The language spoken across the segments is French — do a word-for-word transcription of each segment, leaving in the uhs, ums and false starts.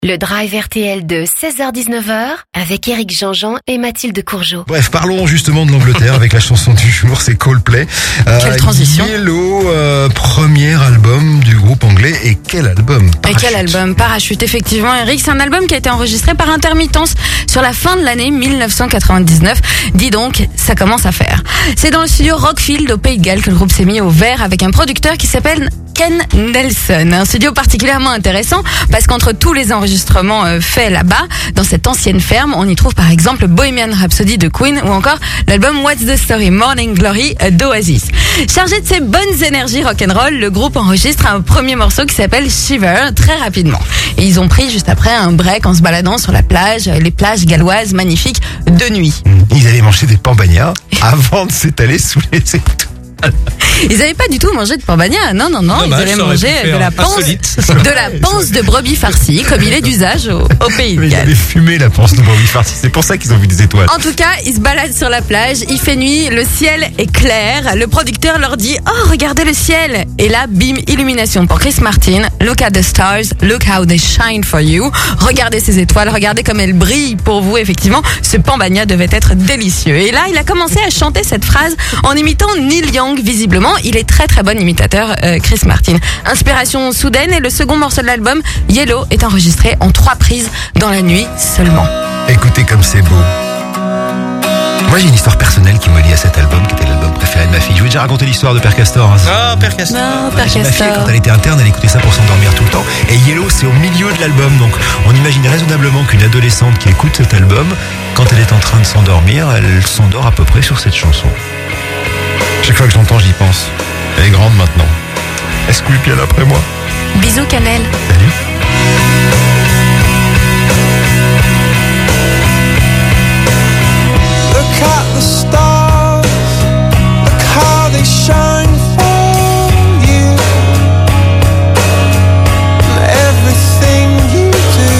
Le Drive R T L de seize heures dix-neuf heures avec Éric Jean-Jean et Mathilde Courgeot. Bref, parlons justement de l'Angleterre avec la chanson du jour, c'est Coldplay. Euh, Quelle transition. Yellow, euh, premier album du groupe anglais. Et quel album Parachute. Et quel album Parachute, effectivement, Éric. C'est un album qui a été enregistré par intermittence sur la fin de l'année mille neuf cent quatre-vingt-dix-neuf. Dis donc, ça commence à faire. C'est dans le studio Rockfield au Pays de Galles que le groupe s'est mis au vert avec un producteur qui s'appelle Ken Nelson. Un studio particulièrement intéressant parce qu'entre tous les enregistrements euh, faits là-bas, dans cette ancienne ferme, on y trouve par exemple Bohemian Rhapsody de Queen ou encore l'album What's the Story Morning Glory d'Oasis. Chargé de ses bonnes énergies rock'n'roll, le groupe enregistre un premier morceau qui s'appelle Shiver très rapidement. Et ils ont pris juste après un break en se baladant sur la plage, les plages galloises magnifiques de nuit. Ils allaient manger des pambagnas avant de s'étaler sous les étoiles. Ils n'avaient pas du tout mangé de pambagna, non, non, non, Dommage, ils allaient ça aurait manger pu de faire la panse, insolite. de la panse de brebis farcie, comme il est d'usage au, au Pays de Mais ils Galles. avaient fumé la panse de brebis farcie, c'est pour ça qu'ils ont vu des étoiles. En tout cas, ils se baladent sur la plage, il fait nuit, le ciel est clair, le producteur leur dit « Oh, regardez le ciel !» Et là, bim, illumination pour Chris Martin, « Look at the stars, look how they shine for you !» Regardez ces étoiles, regardez comme elles brillent pour vous, effectivement, ce pambagna devait être délicieux. Et là, il a commencé à chanter cette phrase en imitant Neil Young, visiblement. Il est très très bon imitateur, euh, Chris Martin. Inspiration soudaine, et le second morceau de l'album, Yellow, est enregistré en trois prises dans la nuit seulement. Écoutez comme c'est beau. Moi j'ai une histoire personnelle qui me lie à cet album, qui était l'album préféré de ma fille. Je vous ai déjà raconté l'histoire de Père Castor. Hein. Ah, Père Castor. Non, Père Ma fille, Castor. quand elle était interne, elle écoutait ça pour s'endormir tout le temps. Et Yellow, c'est au milieu de l'album. Donc, on imagine raisonnablement qu'une adolescente qui écoute cet album, quand elle est en train de s'endormir, elle s'endort à peu près sur cette chanson. Chaque fois que j'entends, j'y pense. Elle est grande maintenant. Elle se couille bien après moi. Bisous, Cannelle. Salut. Look at the stars, look how they shine for you. And everything you do,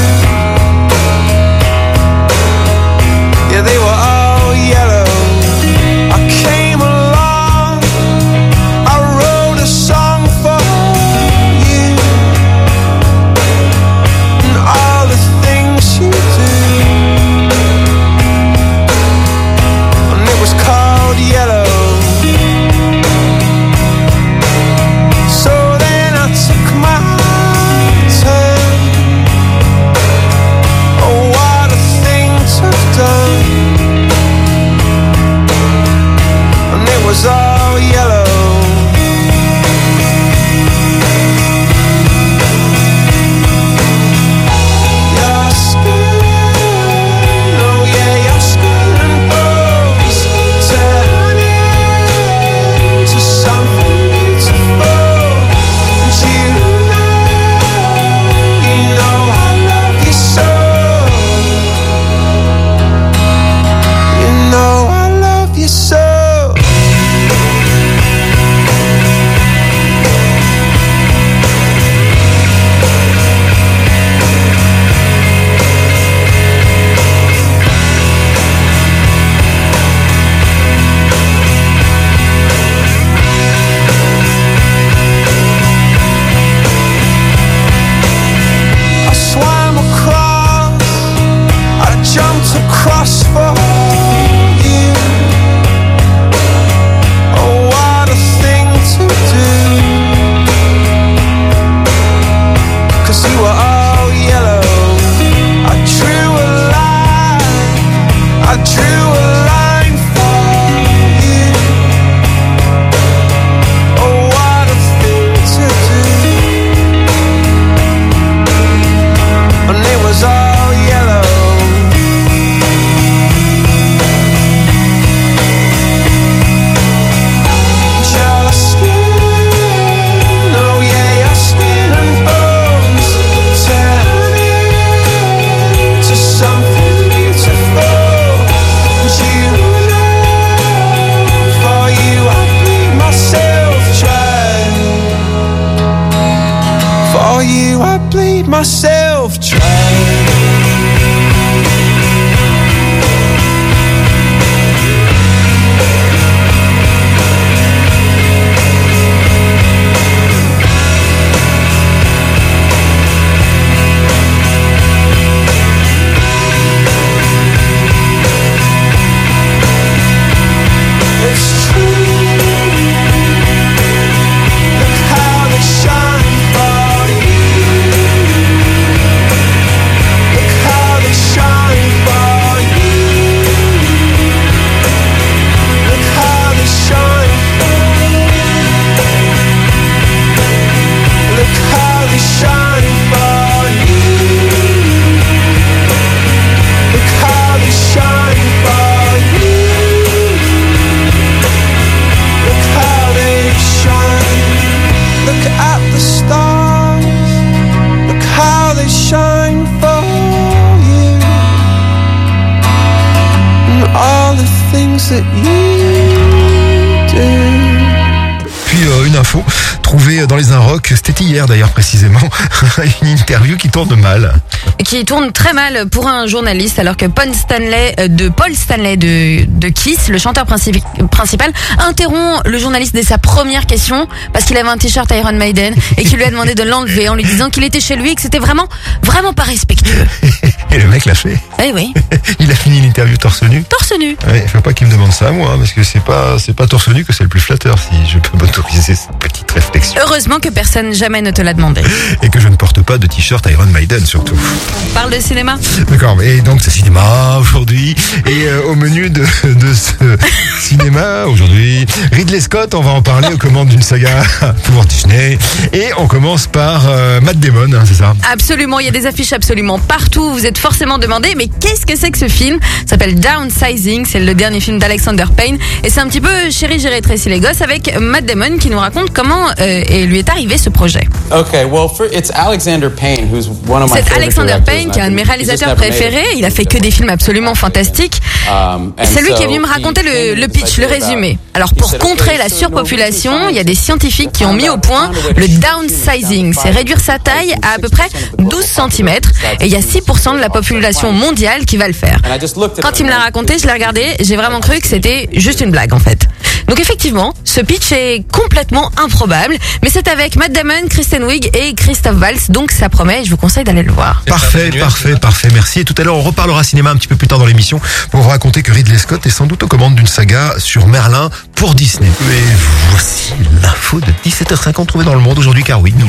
yeah, they were all yellow. I came along, I wrote a song for you. And all the things you do, was called yellow. So then I took my turn. Oh, what a thing to have done. And it was all yellow. Your skin, oh yeah, your skin and bones turn into something beautiful. And you know, you know I love you so. You know I love you so. I swam across, I jumped across for you. Oh, what a thing to do. 'Cause you were all yellow. I drew a line, I drew a line for you. Oh, what a thing to do. And it was all yellow. Your skin, oh yeah, your skin and bones turn into something beautiful. And you know, for you I bleed myself dry. For you I bleed myself dry. things that you do. Puis euh, une info trouvée dans les Inrocks, c'était hier d'ailleurs précisément, une interview qui tourne mal. Qui tourne très mal pour un journaliste, alors que Paul Stanley euh, de Paul Stanley de, de Kiss, le chanteur principi- principal, interrompt le journaliste dès sa première question parce qu'il avait un t-shirt Iron Maiden et qu'il lui a demandé de l'enlever en lui disant qu'il était chez lui et que c'était vraiment, vraiment pas respectueux. Et le mec l'a fait. Eh oui, Il a fini l'interview torse nu. torse nu. Ouais, faut pas qu'il me demande ça à moi, hein, parce que c'est pas c'est pas torse nu que c'est le plus flatteur, si je peux m'autoriser cette petite réflexion. Heureusement que personne jamais ne te l'a demandé. Et que je ne porte pas de t-shirt Iron Maiden surtout. On parle de cinéma. D'accord, et donc c'est cinéma aujourd'hui. Et euh, au menu de, de ce cinéma aujourd'hui, Ridley Scott, on va en parler aux commandes d'une saga pour Disney. Et on commence par euh, Matt Damon, hein, c'est ça? Absolument, il y a des affiches absolument partout. Vous êtes forcément demandé, mais qu'est-ce que c'est que ce film? Ça s'appelle Downsizing, c'est le dernier film d'Alexander Payne. Et c'est un petit peu Chérie, j'ai rétréci les gosses avec Matt Damon qui nous raconte comment euh, et lui est arrivé ce projet. Okay, well, for, it's Alexander Payne, who's one of my C'est favorite Alexander directors, Payne qui est un de mes and he just réalisateurs never made it. préférés. Il a fait que des films absolument fantastiques. Um, and C'est lui qui est so venu me he raconter le, came le to pitch, say le about- résumé. Alors he pour said, contrer okay, la so surpopulation, il y a des scientists scientifiques qui ont mis au point le downsizing. C'est réduire sa taille à à peu près douze centimètres. Et il y a six pour cent de la population mondiale qui va le faire. And I just looked at Quand him il me l'a and- raconté, je l'ai regardé, j'ai vraiment cru que c'était juste une blague en fait. Donc effectivement, ce pitch est complètement improbable, mais c'est avec Matt Damon, Kristen Wiig et Christophe Waltz, donc ça promet, je vous conseille d'aller le voir. Parfait, parfait, parfait, merci. Et tout à l'heure, on reparlera cinéma un petit peu plus tard dans l'émission pour vous raconter que Ridley Scott est sans doute aux commandes d'une saga sur Merlin pour Disney. Et voici l'info de dix-sept heures cinquante trouvée dans le monde aujourd'hui, car oui, nous...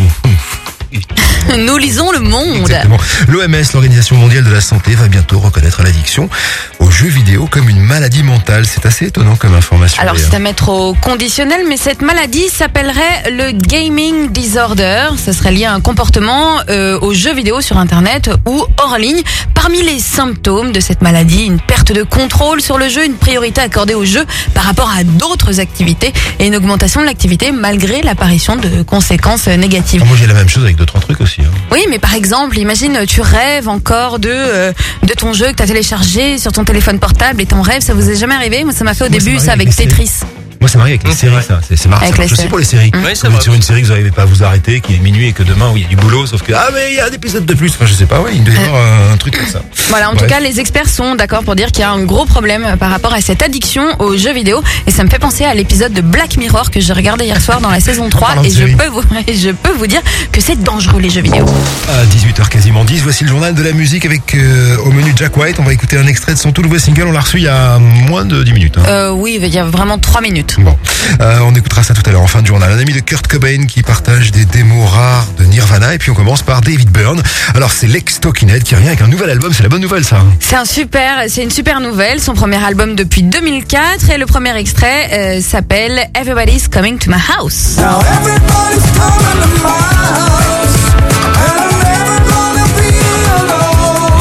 Nous lisons le monde. Exactement. L'O M S, l'Organisation mondiale de la santé, va bientôt reconnaître l'addiction aux jeux vidéo comme une maladie mentale. C'est assez étonnant comme information. Alors d'ailleurs. c'est à mettre au conditionnel, mais cette maladie s'appellerait le gaming disorder. Ça serait lié à un comportement euh, aux jeux vidéo sur Internet ou hors ligne. Parmi les symptômes de cette maladie, une perte de contrôle sur le jeu, une priorité accordée au jeu par rapport à d'autres activités et une augmentation de l'activité malgré l'apparition de conséquences négatives. Ah, moi j'ai la même chose avec deux trois trucs aussi. Hein. Oui, mais par exemple, imagine, tu rêves encore de euh, de ton jeu que tu as téléchargé sur ton téléphone portable et ton rêve, ça vous est jamais arrivé? Moi, ça m'a fait au Moi, ça début m'arrive ça avec avec les Tetris. Moi c'est marié avec les séries, ça. C'est, c'est marrant. Avec Ça marche les aussi séries. pour les séries. Mmh. Quand Oui, c'est vous êtes vrai. sur une série que vous n'arrivez pas à vous arrêter, qu'il est minuit et que demain oui, il y a du boulot, sauf que ah mais il y a un épisode de plus. Enfin je sais pas, ouais, il doit y avoir un truc comme ça. Voilà, en Bref. tout cas, les experts sont d'accord pour dire qu'il y a un gros problème par rapport à cette addiction aux jeux vidéo. Et ça me fait penser à l'épisode de Black Mirror que j'ai regardé hier soir dans la saison trois. parlant de Et je série. peux, vous, et je peux vous dire que c'est dangereux les jeux vidéo. À dix-huit heures quasiment dix, voici le journal de la musique avec euh, au menu Jack White. On va écouter un extrait de son tout nouveau single. On l'a reçu il y a moins de dix minutes. Hein. Euh, oui, il y a vraiment trois minutes. Bon, euh, on écoutera ça tout à l'heure en fin de journal. Un ami de Kurt Cobain qui partage des démos rares de Nirvana. Et puis on commence par David Byrne. Alors c'est l'ex Talking Head qui revient avec un nouvel album. C'est la bonne nouvelle ça. C'est un super, c'est une super nouvelle. Son premier album depuis deux mille quatre et le premier extrait euh, s'appelle Everybody's Coming to My House. Now everybody's coming to my house, and I'm never gonna be alone.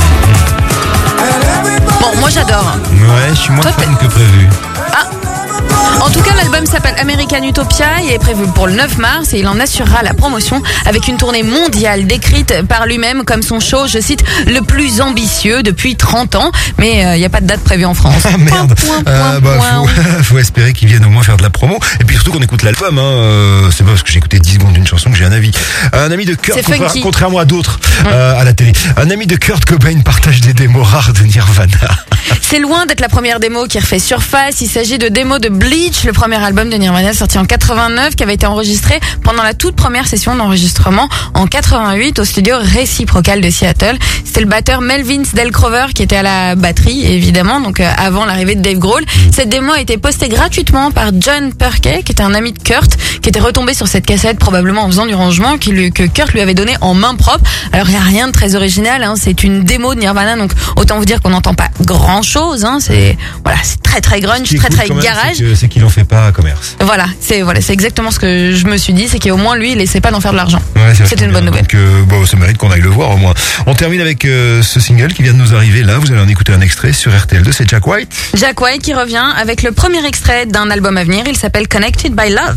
And everybody Bon, moi j'adore. Ouais, je suis moins Toi, fan que prévu. En tout cas, l'album s'appelle American Utopia. Il est prévu pour le neuf mars et il en assurera la promotion avec une tournée mondiale décrite par lui-même comme son show, je cite, le plus ambitieux depuis trente ans. Mais il euh, n'y a pas de date prévue en France. Ah merde. Point, point, Euh, bah, point, faut, faut espérer qu'ils viennent au moins faire de la promo. Et puis surtout qu'on écoute l'album. Hein. Euh, c'est pas parce que j'ai écouté dix secondes d'une chanson que j'ai un avis. Un ami de Kurt, C'est contra- funky. contrairement à d'autres euh, à la télé. Un ami de Kurt Cobain partage des démos rares de Nirvana. C'est loin d'être la première démo qui refait surface. Il s'agit de démo de Bleach, le premier album de Nirvana sorti en quatre-vingt-neuf, qui avait été enregistré pendant la toute première session d'enregistrement en quatre-vingt-huit au studio Reciprocal de Seattle. C'était le batteur Melvin Delcrover qui était à la batterie, évidemment, donc euh, avant l'arrivée de Dave Grohl. Cette démo a été postée gratuitement par John Perkey, qui était un ami de Kurt, qui était retombé sur cette cassette probablement en faisant du rangement, qui lui, que Kurt lui avait donné en main propre. Alors il n'y a rien de très original, hein, c'est une démo de Nirvana, donc autant vous dire qu'on n'entend pas grand chose. Hein, c'est voilà, c'est très très grunge, Ce qui est très cool très quand même, garage. c'est que- C'est qu'il en fait pas commerce. Voilà, c'est voilà, c'est exactement ce que je me suis dit, c'est qu'au moins lui, il essaie pas d'en faire de l'argent. Ouais, c'est C'était une vachement bonne bien. nouvelle. Donc, euh, bon, ça mérite qu'on aille le voir au moins. On termine avec euh, ce single qui vient de nous arriver là. Vous allez en écouter un extrait sur R T L deux. C'est Jack White. Jack White qui revient avec le premier extrait d'un album à venir. Il s'appelle Connected by Love.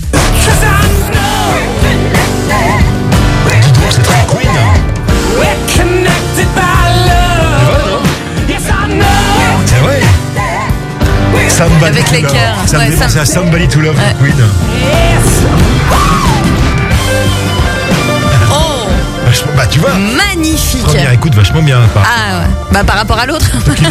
Dis donc, c'est très Queen. we're connected by love. Yes, I know. C'est vrai. Samba Somebody Avec to les Love. cœurs. Ça Ouais, me fait ça penser me- à Somebody to Love Ouais. de Queen. Oh, Vachement, bah tu vois, magnifique. première écoute vachement bien. Par Ah ouais. Bah par rapport à l'autre.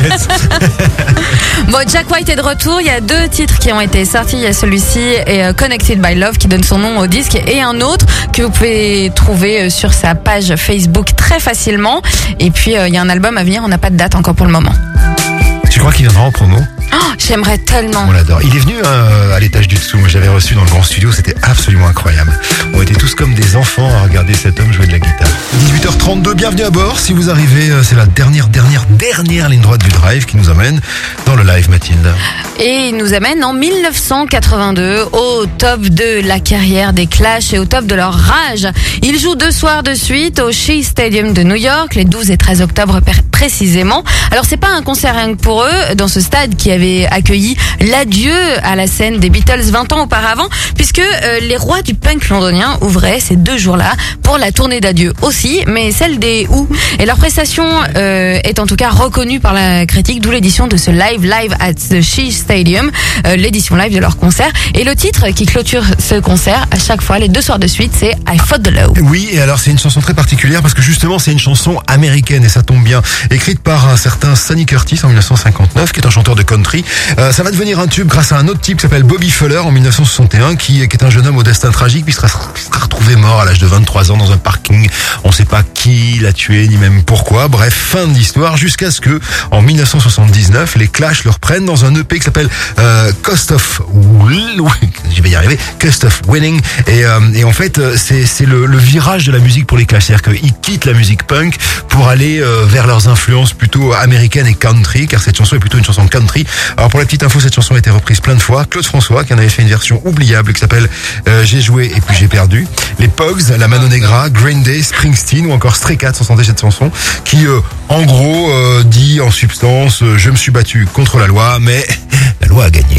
Bon, Jack White est de retour. Il y a deux titres qui ont été sortis. Il y a celui-ci et euh, Connected by Love qui donne son nom au disque, et un autre que vous pouvez trouver euh, sur sa page Facebook très facilement. Et puis euh, il y a un album à venir. On n'a pas de date encore pour le moment. Tu crois qu'il viendra en promo? Oh, j'aimerais tellement. On l'adore. Il est venu hein, à l'étage du dessous. Moi, je l'avais reçu dans le grand studio. C'était absolument incroyable. On était tous comme des enfants à regarder cet homme jouer de la guitare. dix-huit heures trente-deux, bienvenue à bord. Si vous arrivez, euh, c'est la dernière, dernière, dernière ligne droite du drive qui nous amène dans le live, Mathilde. Et il nous amène en mille neuf cent quatre-vingt-deux, au top de la carrière des Clash et au top de leur rage. Ils jouent deux soirs de suite au Shea Stadium de New York, les douze et treize octobre per- précisément. Alors c'est pas un concert rien que pour eux, dans ce stade qui avait accueilli l'adieu à la scène des Beatles vingt ans auparavant, puisque euh, les rois du punk londonien ouvraient ces deux jours-là pour la tournée d'adieu aussi, mais celle des Who. Et leur prestation euh, est en tout cas reconnue par la critique, d'où l'édition de ce live live at the Shea Stadium, euh, l'édition live de leur concert. Et le titre qui clôture ce concert, à chaque fois, les deux soirs de suite, c'est I Fought the Law. Oui, et alors c'est une chanson très particulière parce que justement c'est une chanson américaine et ça tombe bien. Écrite par un certain Sonny Curtis en mille neuf cent cinquante-neuf, qui est un chanteur de country. Euh, ça va devenir un tube grâce à un autre type qui s'appelle Bobby Fuller en mille neuf cent soixante et un, qui, qui est un jeune homme au destin tragique, puis sera, sera retrouvé mort à l'âge de vingt-trois ans dans un parking. On ne sait pas qui l'a tué ni même pourquoi. Bref, fin de l'histoire, jusqu'à ce que en mille neuf cent soixante-dix-neuf, les Clash le reprennent dans un E P qui s'appelle euh, Cost of je vais y arriver, Cost of Winning. Et, euh, et en fait, c'est, c'est le, le virage de la musique pour les Clash, c'est-à-dire qu'ils quittent la musique punk pour aller euh, vers leurs influences plutôt américaines et country, car cette chanson est plutôt une chanson country. Alors pour la petite info, cette chanson a été reprise plein de fois. Claude François qui en avait fait une version oubliable qui s'appelle euh, J'ai joué et puis j'ai perdu. Les Pogues, la Mano Negra, Green Day, Springsteen ou encore Stray Cats ont chanté cette chanson qui euh, en gros euh, dit en substance euh, je me suis battu contre la loi mais la loi a gagné.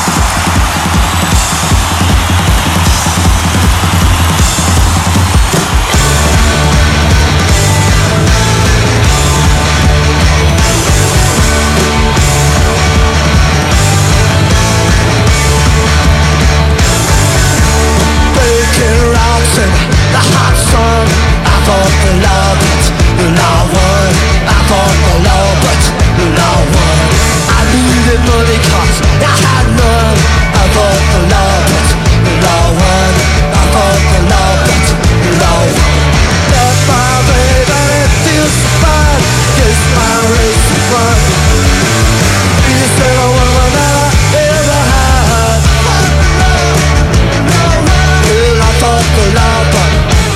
Breaking rocks in the hot sun. I fought the law, but the law won. I fought the law, but the law won. I needed money 'cause I had none. I fought the law, but the law won. I fought the law, but the law won. Left my babe and it feels so fine. Yes, my race is run. You said I want one that I ever had. Well, I fought the law, but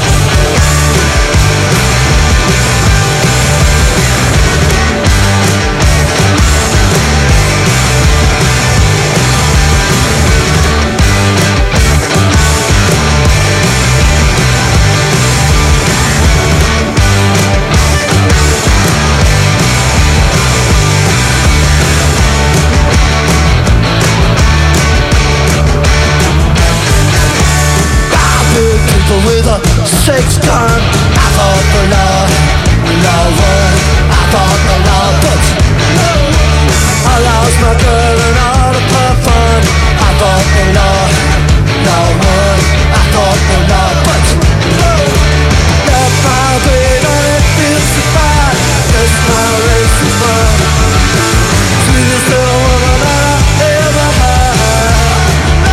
people with a six gun. I fought the law, the law won. I fought the law, but I lost my girl and all the puff fun. I fought the law, law won. I fought the law, but left my babe and it feels so fine. Yes, my race is run. Sweetest little woman that I ever had.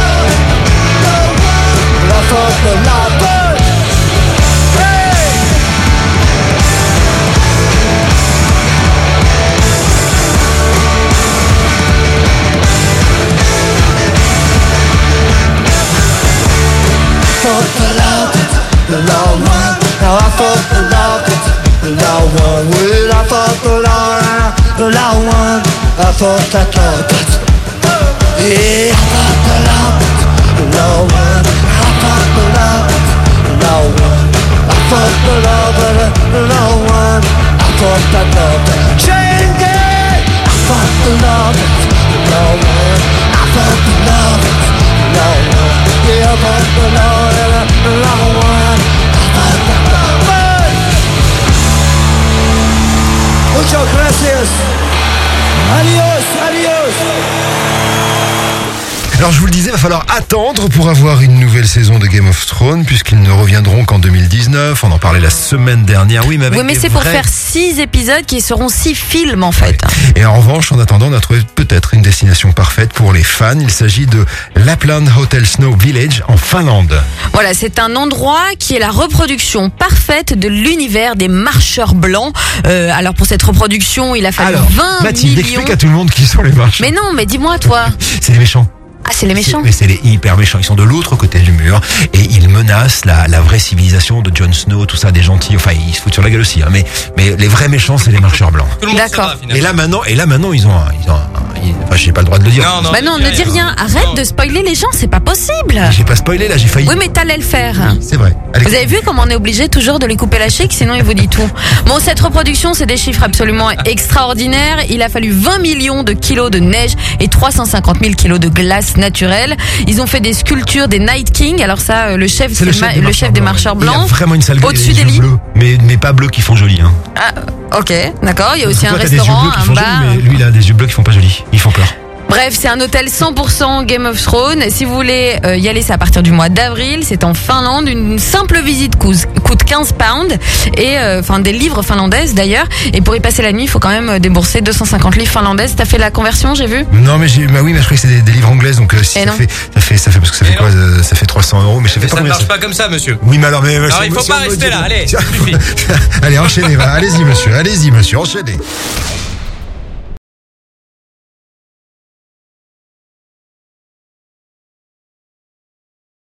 I fought the law, but hey! Fought the law, but the law won. Now I fought the law, but the law won. Well, I fought the law, and the law won. I fought that law, but yeah, I fought the law, but the law won. I fought the law, but the law won. I fought the law, but the law won. I fought that law, but chain gang. I fought the law, but the law won. I fought the law, but the law won. Yeah, I fought the law, and the law won. I fought that law, but muchas gracias. Adiós, adiós. Alors je vous le disais, il va falloir attendre pour avoir une nouvelle saison de Game of Thrones, puisqu'ils ne reviendront qu'en deux mille dix-neuf. On en parlait la semaine dernière. Oui, mais avec Oui, mais des c'est pour vrais- faire six épisodes qui seront six films en fait. Et en revanche, en attendant, on a trouvé peut-être une destination parfaite pour les fans. Il s'agit de Lapland Hotel Snow Village en Finlande. Voilà, c'est un endroit qui est la reproduction parfaite de l'univers des marcheurs blancs. Euh, alors pour cette reproduction, il a fallu Alors, vingt Mathilde, millions. explique à tout le monde qui sont les marches. Mais non, mais dis-moi toi. C'est les méchants. Ah, c'est les méchants. Mais c'est les hyper méchants. Ils sont de l'autre côté du mur et ils menacent la, la vraie civilisation de Jon Snow, tout ça, des gentils. Enfin, ils se foutent sur la gueule aussi, hein, mais, mais les vrais méchants, c'est les marcheurs blancs. Tout le monde D'accord. saura, finalement. Et là maintenant, et là maintenant, ils ont, un- ils ont, un- ils- enfin, j'ai pas le droit de le dire. Non, non. Bah non, ne dis rien. Arrête de spoiler les gens, c'est pas possible. J'ai pas spoilé là, j'ai failli. Oui, mais t'allais le faire. C'est vrai. Allez. Vous avez vu comment on est obligé toujours de les couper la chic, sinon il vous dit tout. Bon, cette reproduction, c'est des chiffres absolument extraordinaires. Il a fallu vingt millions de kilos de neige et trois cent cinquante mille kilos de glace naturelle. Ils ont fait des sculptures des Night King. Alors ça, euh, le chef, c'est C'est le le, chef, ma- des le marcheurs chef des blancs, marcheurs ouais. Il a blancs. vraiment une sale gueule. Au-dessus il a des yeux lits. bleus, mais, mais pas bleus qui font joli. Hein. Ah, ok, d'accord. Il y a aussi Toi, un t'as des yeux restaurant, bleus qui un font bar. joli, mais lui, il a des yeux bleus qui font pas joli. Ils font peur. Bref, c'est un hôtel cent pour cent Game of Thrones. Si vous voulez euh, y aller, c'est à partir du mois d'avril. C'est en Finlande. Une simple visite coûte, coûte quinze pounds. Et euh, enfin des livres finlandaises d'ailleurs. Et pour y passer la nuit, il faut quand même débourser deux cent cinquante livres finlandaises. T'as fait la conversion, j'ai vu. Non, mais j'ai, bah oui, mais je croyais que c'était des, des livres anglaises, donc euh, si Et ça non. fait, ça fait, ça fait, parce que ça Et fait quoi, non. euh, ça fait trois cents euros, mais je sais Mais pas ça ne combien marche ça. pas comme ça, monsieur. Oui, mais alors, mais. Alors, il faut pas rester là, allez, ça suffit. Allez, enchaînez, va. Allez-y, monsieur. Allez-y, monsieur, enchaînez.